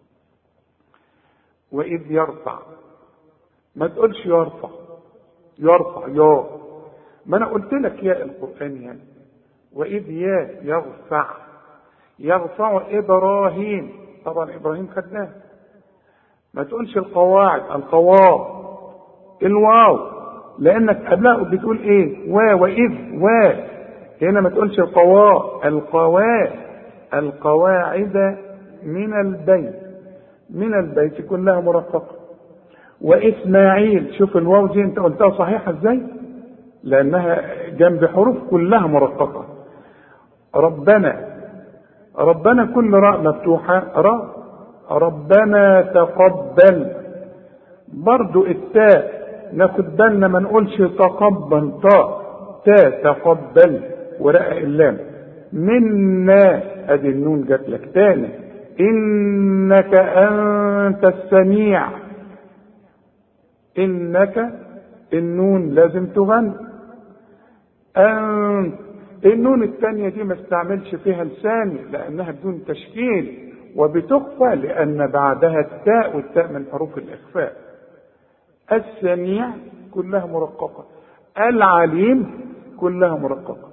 واذ يرفع، ما تقولش يرفع يا، ما انا قلت لك يا القرآن يعني. واذ يرفع ابراهيم، طبعا ابراهيم خدناه. ما تقولش القواعد الواو، لانك قبلها بتقول ايه واذ هنا ما تقولش القواعد من البيت كلها مرققه. واسماعيل، شوف الواو دي انت قلتها صحيحه ازاي، لانها جنب حروف كلها مرققه. ربنا كل راء مفتوحه ربنا تقبل، برضو التاء ناخد بالنا ما نقولش تقبل تقبل، ورقق اللام منا، ادي النون جات لك تاني، انك انت السميع، انك النون لازم تغن. النون الثانية دي ما استعملش فيها لساني لانها بدون تشكيل، وبتخفى لان بعدها التاء، والتاء من حروف الاخفاء. السميع كلها مرققة، العليم كلها مرققة.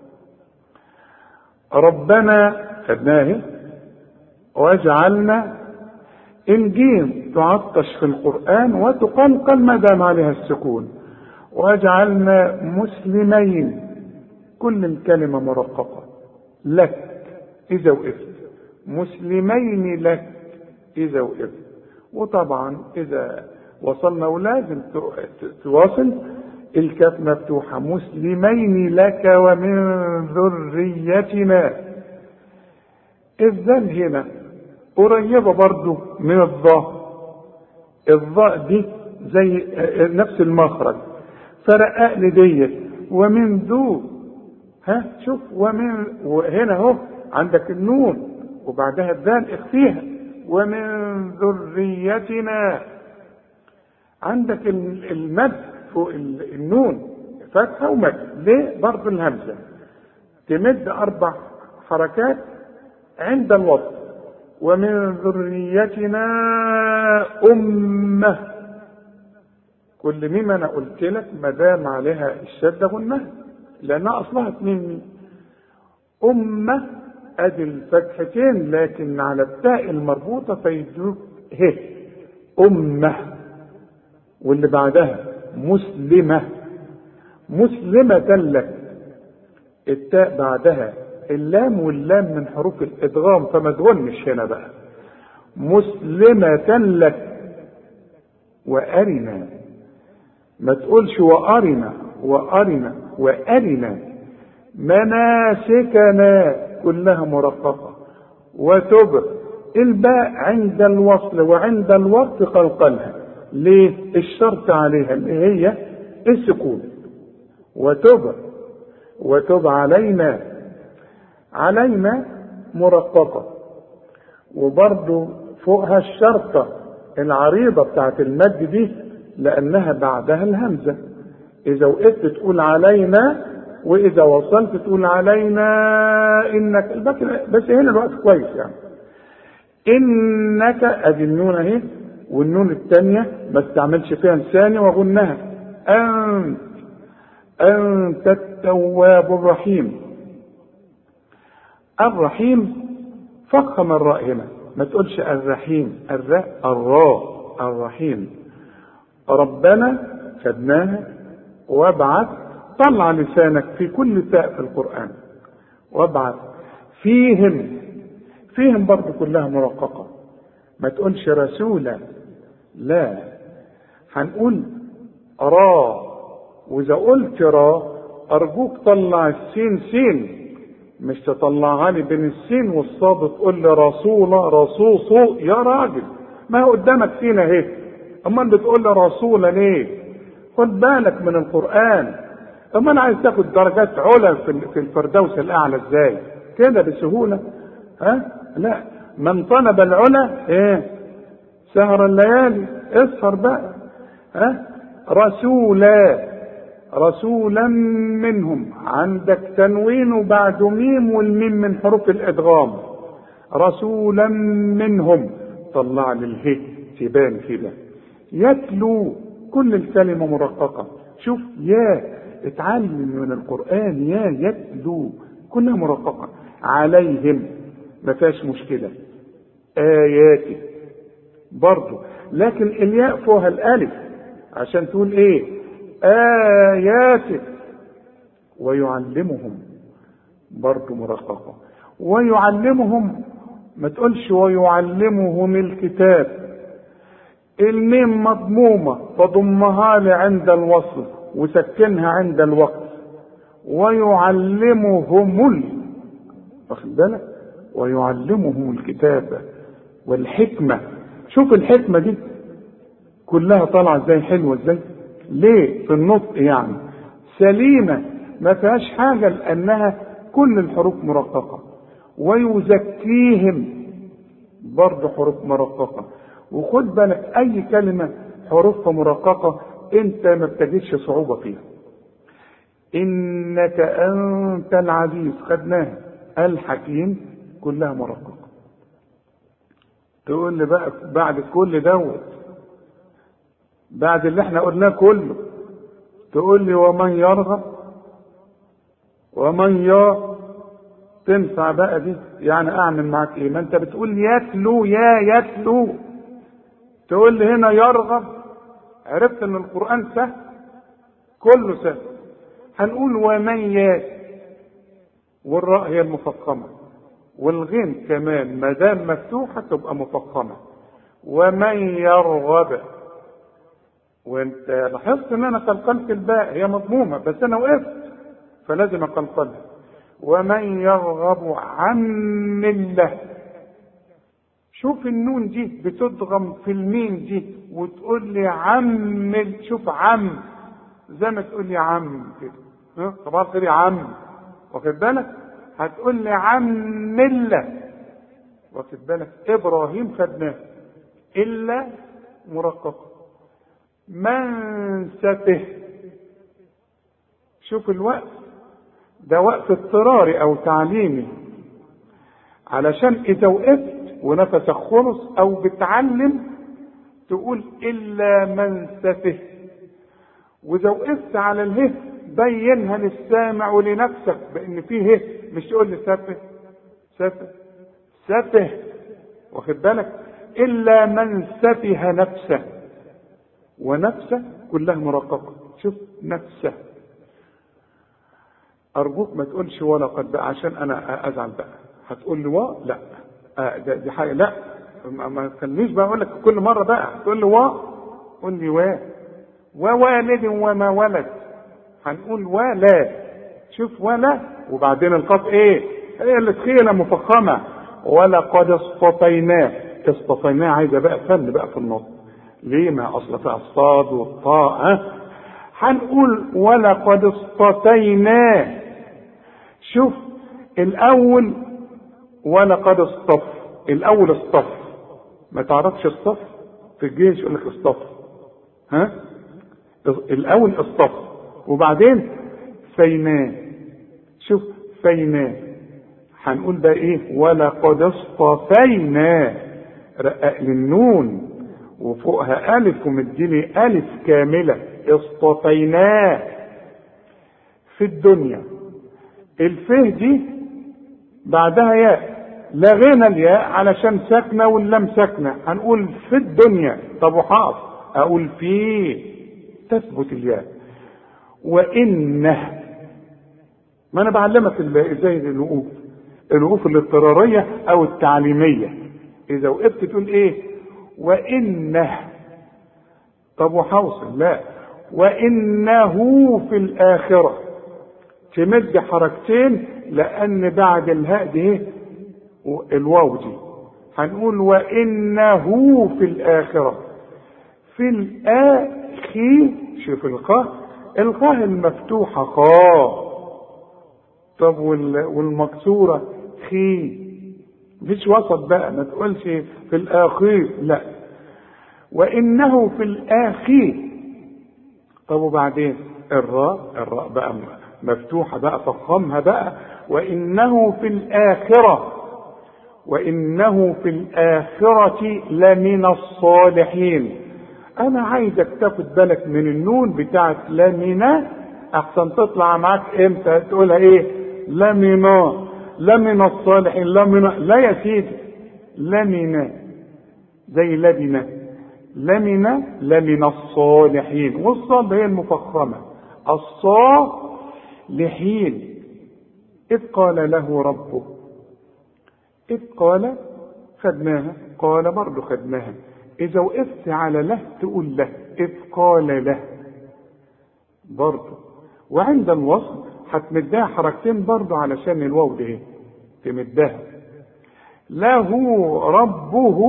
ربنا خدناه، واجعلنا، الجيم تعطش في القرآن وتقلقل ما دام عليها السكون. واجعلنا مسلمين، كل الكلمة مرققة. لك إذا وقفت، مسلمين لك إذا وقفت. وطبعا إذا وصلنا ولازم تواصل، الكاف مفتوحة، مسلمين لك ومن ذريتنا. الذال هنا قريبة برضو من الضاء دي زي نفس المخرج، فرقق لي ديت ومن ذو، شوف وهنا اهو عندك النون وبعدها الذال اخفيها، ومن ذريتنا. عندك المد فوق النون فتحة ومد، ليه؟ برضو الهمزة تمد 4 حركات عند الوصل. ومن ذريتنا أمة، كل ميم انا قلت لك ما دام عليها الشدة غنها لانها اصلها 2 ميم. أمة ادي الفتحتين لكن على التاء المربوطة فيدوك أمة، واللي بعدها مسلمة لك، التاء بعدها اللام، واللام من حروف الادغام فما تغنش هنا بقى. مسلمة لك وأرنا، ما تقولش وأرنا مناسكنا كلها مرققة. وتب، الباء عند الوصل وعند الوقت قلقلها، ليه؟ الشرط عليها اللي هي السكون. وتب علينا. علينا مرققة، وبرضو فوقها الشرطة العريضة بتاعت المد دي لأنها بعدها الهمزة. إذا وقفت تقول علينا، وإذا وصلت تقول علينا إنك. بس هنا الوقت كويس يعني. إنك أدي النون أهي، والنون الثانية ما استعملش فيها لساني وغنها. أنت التواب الرحيم. الرحيم فخم الراء هنا، ما تقولش الرحيم، الراء الرحيم. ربنا خدناها. وابعث، طلع لسانك في كل تاء في القرآن. وابعث فيهم برضو كلها مرققة. ما تقولش رسولا، لا، هنقول را. واذا قلت را ارجوك طلع السين سين، مش تطلعها لي بين السين والصاد تقول لي رسولا رصوصو. يا راجل، ما هو قدامك سين اهي، امال بتقول لي رسولا ليه؟ خد بالك من القرآن. امال عايز تاخد درجات علا في الفردوس الاعلى ازاي كده بسهولة؟ لا، من طلب العلا سهر الليالي، اسهر بقى. رسولا منهم، عندك تنوين وبعد ميم، والميم من حروف الادغام. رسولا منهم، طلع للهي تبان كده. يتلو، كل الكلمة مرققة. شوف اتعلم من القرآن. يتلو كلها مرققة. عليهم ما فيهاش مشكلة. آياته برضو، لكن الياء فوقها الألف عشان تقول آياته. ويعلمهم برضو مرققة. ويعلمهم، ما تقولش ويعلمهم الكتاب. الميم مضمومة فضمها لي عند الوصل وسكنها عند الوقت. ويعلمهم واخد بالك؟ ويعلمهم الكتاب والحكمة. شوف الحكمة دي كلها طالعة ازاي، حلوة ازاي. ليه؟ في النطق يعني سليمة، ما فيهاش حاجة لأنها كل الحروف مرققة. ويزكيهم برضه حروف مرققة. وخد بالك أي كلمة حروفها مرققة أنت ما بتجدش صعوبة فيها. إنك أنت العزيز خدناها. الحكيم كلها مرققة. تقول لي بقى بعد كل دوت، بعد اللي احنا قلناه كله، تقول لي ومن يرغب ومن تنفع بقى دي؟ يعني اعمل معاك ايه؟ ما انت بتقول يتلو يتلو، تقول لي هنا يرغب. عرفت ان القرآن سهل، كله سهل. هنقول ومن والراء هي المفخمة، والغين كمان ما دام مفتوحة تبقى مفخمة. ومن يرغب، وانت لاحظت ان انا قلقلت الباء، هي مضمومة بس انا وقفت فلازم اقلقلها. ومن يرغب عن مله. شوف النون دي بتضغم في الميم دي وتقول لي عم. شوف عم زي ما تقول لي عم كده، طبعا تقول لي عم، واخد بالك؟ هتقول لي عم مله، واخد بالك؟ ابراهيم خدناه الا مرققه. من سته. شوف الوقت ده وقت اضطراري او تعليمي، علشان اذا وقفت ونفسك خلص او بتعلم تقول الا من سته. واذا وقفت على اله بينها للسامع ولنفسك بان فيه ه، مش تقول لي سته سته سته، واخد بالك؟ الا من سفه نفسه. ونفسه كلها مرققه. شوف نفسه. ارجوك ما تقولش ولا قد بقى عشان انا ازعل بقى. هتقول لي لا دي حاجه، لا ما تخلينيش بقى اقول لك كل مره بقى تقول لي قول لي ووالد وما ولد. هنقول ولا. شوف ولا وبعدين القاف هي اللي تخيله مفخمه. ولقد اصطفيناه عايزه بقى فن بقى في النص. ليه؟ ما اصل فيها الصاد والطاء. هنقول ولقد اصطفيناه. شوف الاول ولقد اصطف، الاول اصطف. ما تعرفش الصف في الجيش يقول لك اصطف، ها؟ الاول اصطف وبعدين فيناه. شوف فيناه، هنقول بقى ايه؟ ولقد اصطفيناه، رقق للنون وفوقها الف ومديني الف كامله، اصطفيناه في الدنيا. الفه دي بعدها ياء، لغينا الياء علشان ساكنه واللام ساكنه، هنقول في الدنيا. طب وحاف اقول فيه، تثبت الياء. وانه، ما انا بعلمك ازاي الوقوف الاضطراريه او التعليميه. اذا وقفت تقول ايه؟ وانه. طب وحوصل؟ لا، وانه في الاخره، تمد حركتين لان بعد الهاء دي الواو دي، هنقول وانه في الاخره. في الاخي، شوف القاء، القاء المفتوحه قا. طب والمكسوره خي، مفيش وسط بقى، ما تقولش في الاخير، لا، وانه في الاخي. طب وبعدين الراء بقى مفتوحه بقى، فخمها بقى، وانه في الاخره، وانه في الاخره لمن الصالحين. انا عايزك تاخد بالك من النون بتاعت لمن، احسن تطلع معاك امتى تقولها ايه؟ لمن الصالحين، لا يا سيدي، لمن زي لمن الصالحين، والصاد هي المفخمه، الصالحين. اذ قال له ربه، اذ قال خدناها، قال برضه خدناها. اذا وقفت على له تقول له، اذ قال له برضه. وعند الوصل هتمدها حركتين برضه علشان الواو دي تمدها. له ربه،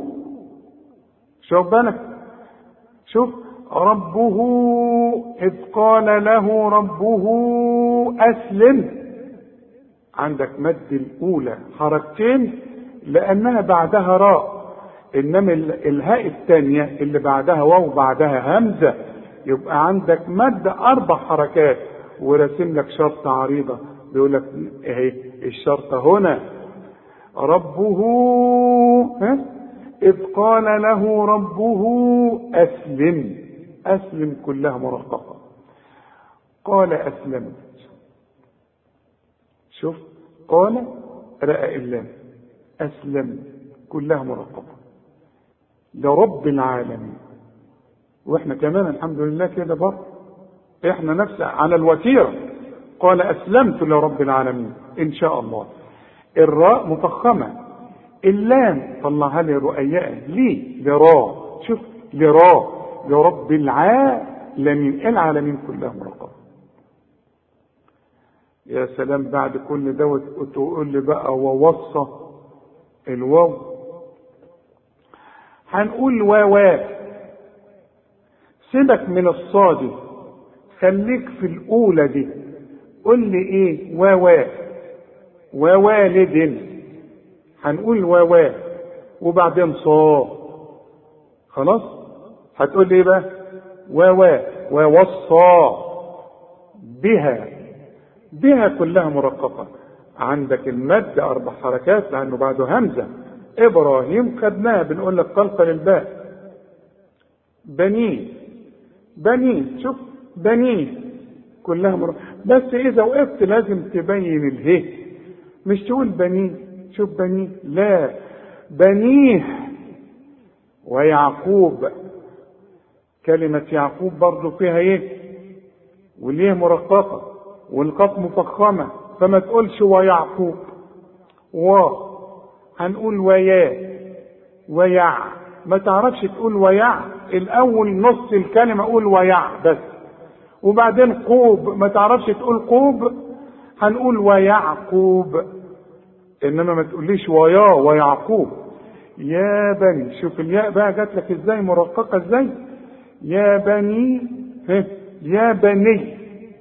شوف بالك، شوف ربه، اذ قال له ربه اسلم. عندك مد الاولى حركتين لانها بعدها راء، انما الهاء الثانيه اللي بعدها واو بعدها همزه، يبقى عندك مد 4 حركات. ورسم لك شرطه عريضه بيقول لك اهي الشرطه هنا، ربه اذ قال له ربه اسلم، اسلم كلها مرققه. قال اسلمت، شوف قال رأى اللام، اسلم كلها مرققه لرب العالمين. واحنا كمان الحمد لله كده برضه، احنا نفس على الوتيره، قال اسلمت لرب العالمين ان شاء الله. الراء مفخمه، اللام طلعها لي رؤياء ليه؟ لراء، شوف لراء، لرب العالمين، العالمين كلها مرققه. يا سلام، بعد كل دوت تقول لي بقى ووصى الواو، هنقول واوا. سيبك من الصادي، خليك في الاولى دي، قول لي ايه؟ واوا، ووالد، هنقول واوا وبعدين صا، خلاص. هتقول لي ايه بقى؟ واوا، ووصى بها كلها مرققه. عندك المد 4 حركات لانه بعده همزه. ابراهيم خدناها، بنقول لك قلقل الباء. بنين، شوف بنين كلها مرققه. بس اذا وقفت لازم تبين اله، مش تقول بنين، شوف بنين، لا، بنيه ويعقوب. كلمة يعقوب برضو فيها ايه؟ وليه مرققة، والقاف مفخمة، فما تقولش ويعقوب، هنقول ويع، ما تعرفش تقول ويع، الاول نص الكلمة قول ويع بس، وبعدين قوب، ما تعرفش تقول قوب، هنقول ويعقوب، انما ما تقوليش ويعقوب. يا بني، شوف الياء بقى جات لك ازاي مرققه ازاي، يا بني يا بني،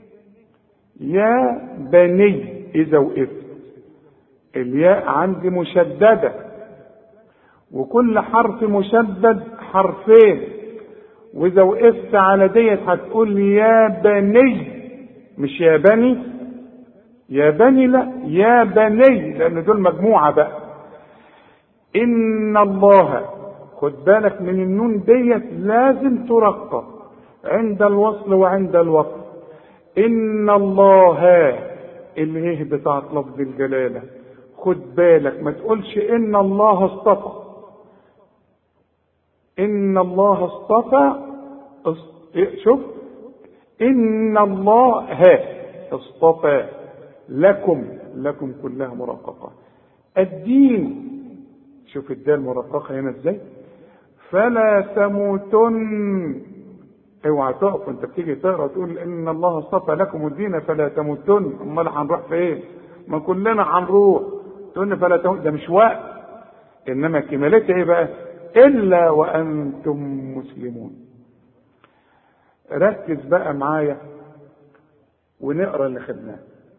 يا بني. إذا وقفت الياء عندي مشددة، وكل حرف مشدد حرفين، وإذا وقفت على ديت هتقول يا بني، مش يا بني. يا بني لا، يا بني، لأن دول مجموعة بقى. إن الله، خد بالك من النون ديت لازم ترقق عند الوصل وعند الوقف. إن الله، الهيه بتاعت لفظ الجلالة، خد بالك ما تقولش إن الله اصطفى. إن الله اصطفى، شوف، إن الله اصطفى لكم، لكم كلها مرققة. الدين، شوف الدال مرققة هنا ازاي. فلا تموتن، اوعى تقف انت بتيجي تقرا تقول ان الله اصطفى لكم الدين فلا تموتن. امال هنروح فين؟ ما كلنا هنروح. تقول فلا تموتن، ده مش وقت، انما كمالتها ايه بقى؟ الا وانتم مسلمون. ركز بقى معايا ونقرا اللي خدناه.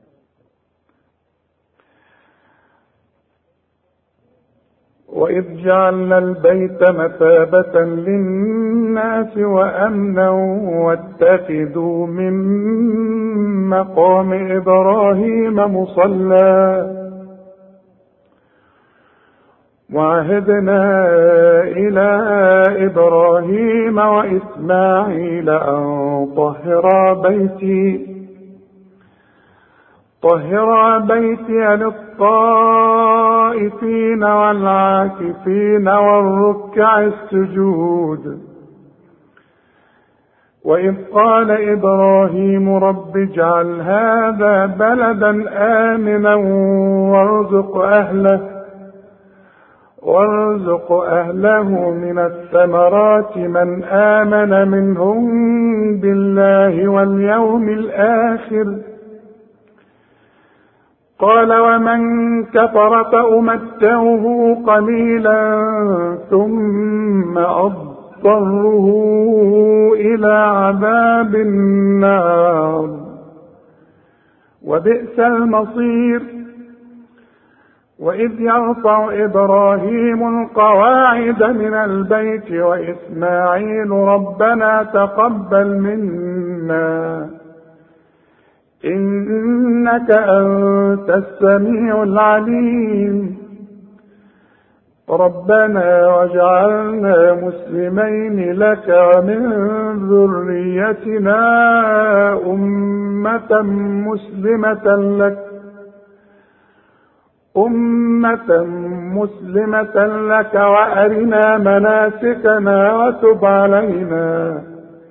وإذ جعلنا البيت مثابة للناس وأمنا واتخذوا من مقام إبراهيم مصلى وعهدنا إلى إبراهيم وإسماعيل أن طهرا بيتي للطائفين والعاكفين والركع السجود. وإذ قال إبراهيم رب اجعل هذا بلدا آمنا وارزق أهله من الثمرات من آمن منهم بالله واليوم الآخر. قال ومن كفر فأمتعه قليلا ثم أضطره إلى عذاب النار وبئس المصير. وإذ يرفع إبراهيم القواعد من البيت وإسماعيل ربنا تقبل منا إنك أنت السميع العليم. ربنا واجعلنا مسلمين لك ومن ذريتنا أمة مسلمة لك وأرنا مناسكنا وتب علينا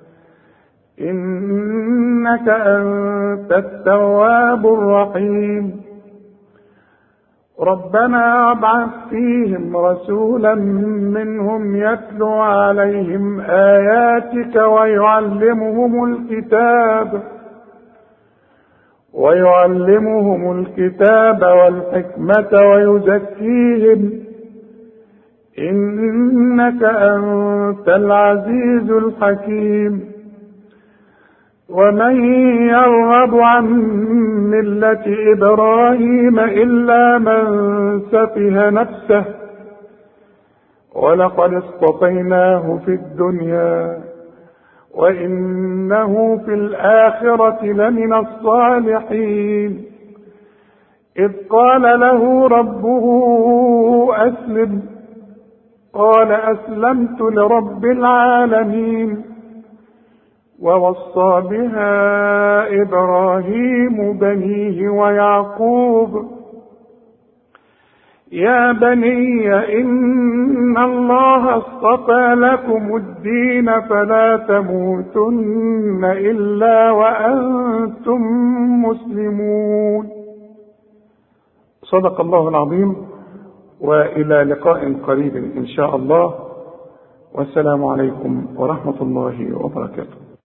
إنك أنت التواب الرحيم. ربنا وابعث فيهم رسولا منهم يتلو عليهم آياتك ويعلمهم الكتاب والحكمة ويزكيهم إنك أنت العزيز الحكيم. ومن يرغب عن ملة إبراهيم إلا من سفه نفسه ولقد اصطفيناه في الدنيا وإنه في الآخرة لمن الصالحين. إذ قال له ربه أسلم قال أسلمت لرب العالمين. ووصى بها إبراهيم بنيه ويعقوب يا بني إن الله اصطفى لكم الدين فلا تموتن إلا وأنتم مسلمون. صدق الله العظيم، وإلى لقاء قريب إن شاء الله، والسلام عليكم ورحمة الله وبركاته.